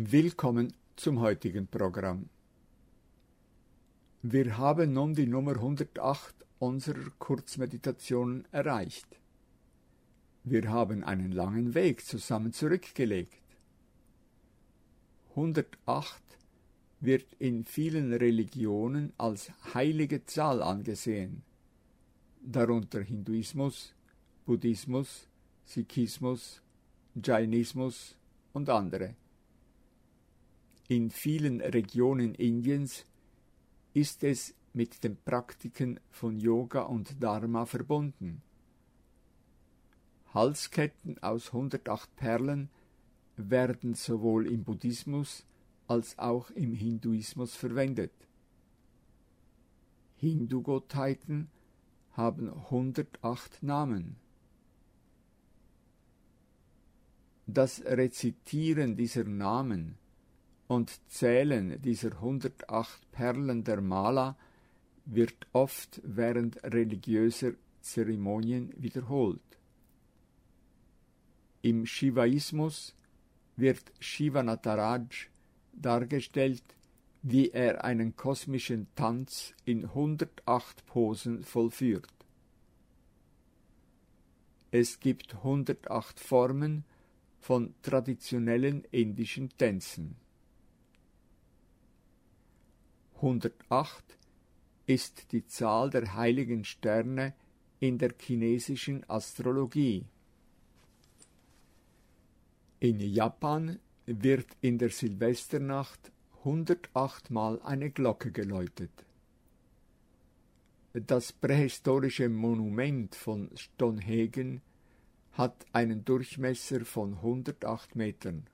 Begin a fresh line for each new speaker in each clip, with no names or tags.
Willkommen zum heutigen Programm. Wir haben nun die Nummer 108 unserer Kurzmeditationen erreicht. Wir haben einen langen Weg zusammen zurückgelegt. 108 wird in vielen Religionen als heilige Zahl angesehen, darunter Hinduismus, Buddhismus, Sikhismus, Jainismus und andere. In vielen Regionen Indiens ist es mit den Praktiken von Yoga und Dharma verbunden. Halsketten aus 108 Perlen werden sowohl im Buddhismus als auch im Hinduismus verwendet. Hindu-Gottheiten haben 108 Namen. Das Rezitieren dieser Namen und Zählen dieser 108 Perlen der Mala wird oft während religiöser Zeremonien wiederholt. Im Shivaismus wird Shiva Nataraj dargestellt, wie er einen kosmischen Tanz in 108 Posen vollführt. Es gibt 108 Formen von traditionellen indischen Tänzen. 108 ist die Zahl der heiligen Sterne in der chinesischen Astrologie. In Japan wird in der Silvesternacht 108 Mal eine Glocke geläutet. Das prähistorische Monument von Stonehenge hat einen Durchmesser von 108 Metern.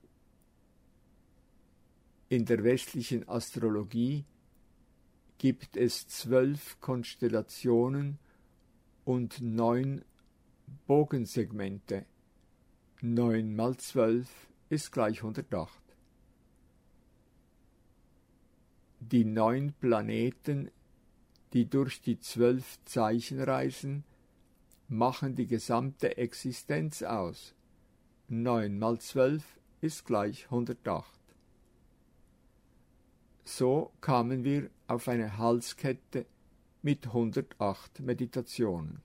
In der westlichen Astrologie gibt es 12 Konstellationen und 9 Bogensegmente. 9 mal 12 ist gleich 108. Die 9 Planeten, die durch die 12 Zeichen reisen, machen die gesamte Existenz aus. 9 mal 12 ist gleich 108. So kamen wir auf eine Halskette mit 108 Meditationen.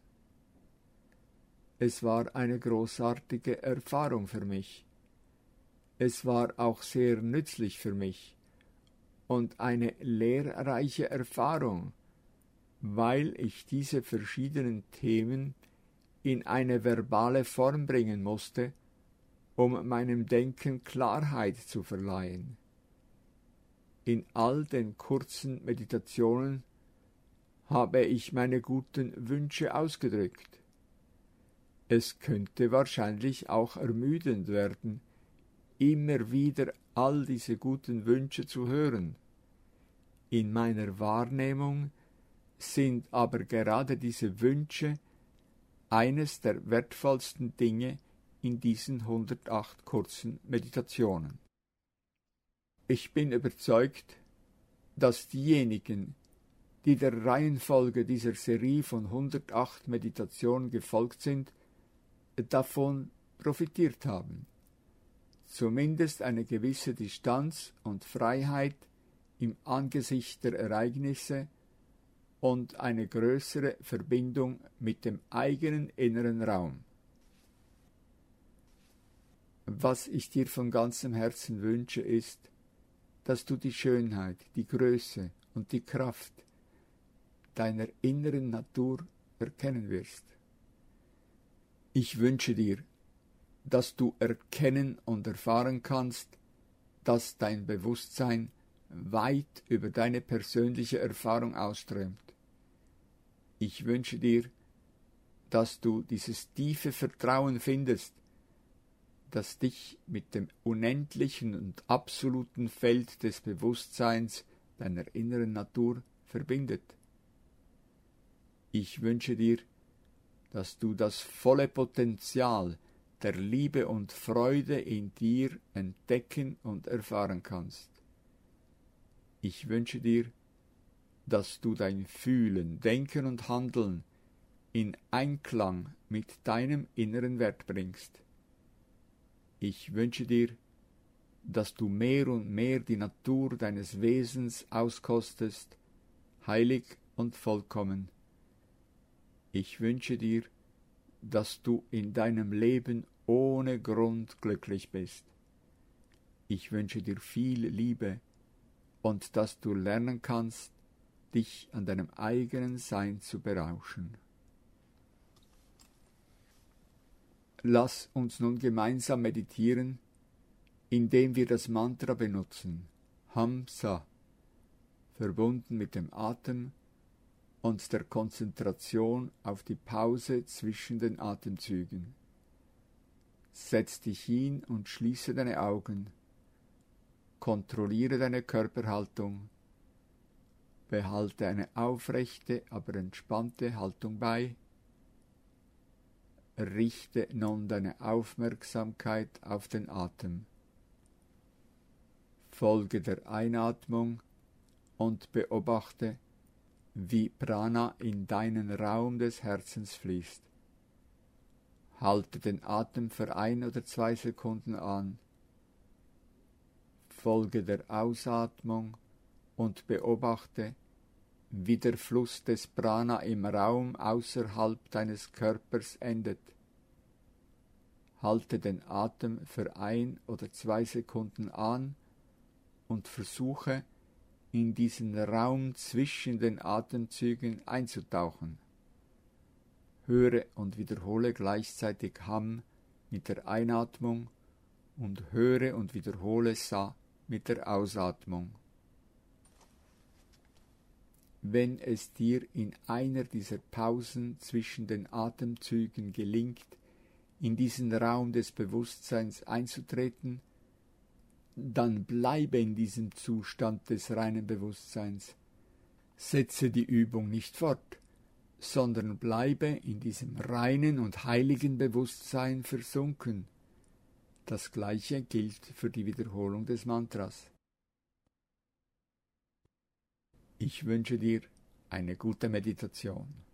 Es war eine großartige Erfahrung für mich. Es war auch sehr nützlich für mich und eine lehrreiche Erfahrung, weil ich diese verschiedenen Themen in eine verbale Form bringen musste, um meinem Denken Klarheit zu verleihen. In all den kurzen Meditationen habe ich meine guten Wünsche ausgedrückt. Es könnte wahrscheinlich auch ermüdend werden, immer wieder all diese guten Wünsche zu hören. In meiner Wahrnehmung sind aber gerade diese Wünsche eines der wertvollsten Dinge in diesen 108 kurzen Meditationen. Ich bin überzeugt, dass diejenigen, die der Reihenfolge dieser Serie von 108 Meditationen gefolgt sind, davon profitiert haben. Zumindest eine gewisse Distanz und Freiheit im Angesicht der Ereignisse und eine größere Verbindung mit dem eigenen inneren Raum. Was ich dir von ganzem Herzen wünsche, ist, dass du die Schönheit, die Größe und die Kraft deiner inneren Natur erkennen wirst. Ich wünsche dir, dass du erkennen und erfahren kannst, dass dein Bewusstsein weit über deine persönliche Erfahrung ausströmt. Ich wünsche dir, dass du dieses tiefe Vertrauen findest, das dich mit dem unendlichen und absoluten Feld des Bewusstseins deiner inneren Natur verbindet. Ich wünsche dir, dass du das volle Potenzial der Liebe und Freude in dir entdecken und erfahren kannst. Ich wünsche dir, dass du dein Fühlen, Denken und Handeln in Einklang mit deinem inneren Wert bringst. Ich wünsche dir, dass du mehr und mehr die Natur deines Wesens auskostest, heilig und vollkommen. Ich wünsche dir, dass du in deinem Leben ohne Grund glücklich bist. Ich wünsche dir viel Liebe und dass du lernen kannst, dich an deinem eigenen Sein zu berauschen. Lass uns nun gemeinsam meditieren, indem wir das Mantra benutzen, Hamsa, verbunden mit dem Atem und der Konzentration auf die Pause zwischen den Atemzügen. Setz dich hin und schließe deine Augen. Kontrolliere deine Körperhaltung. Behalte eine aufrechte, aber entspannte Haltung bei. Richte nun deine Aufmerksamkeit auf den Atem. Folge der Einatmung und beobachte, wie Prana in deinen Raum des Herzens fließt. Halte den Atem für 1 oder 2 Sekunden an. Folge der Ausatmung und beobachte, wie der Fluss des Prana im Raum außerhalb deines Körpers endet. Halte den Atem für 1 oder 2 Sekunden an und versuche, in diesen Raum zwischen den Atemzügen einzutauchen. Höre und wiederhole gleichzeitig Ham mit der Einatmung und höre und wiederhole Sa mit der Ausatmung. Wenn es dir in einer dieser Pausen zwischen den Atemzügen gelingt, in diesen Raum des Bewusstseins einzutreten, dann bleibe in diesem Zustand des reinen Bewusstseins. Setze die Übung nicht fort, sondern bleibe in diesem reinen und heiligen Bewusstsein versunken. Das Gleiche gilt für die Wiederholung des Mantras. Ich wünsche dir eine gute Meditation.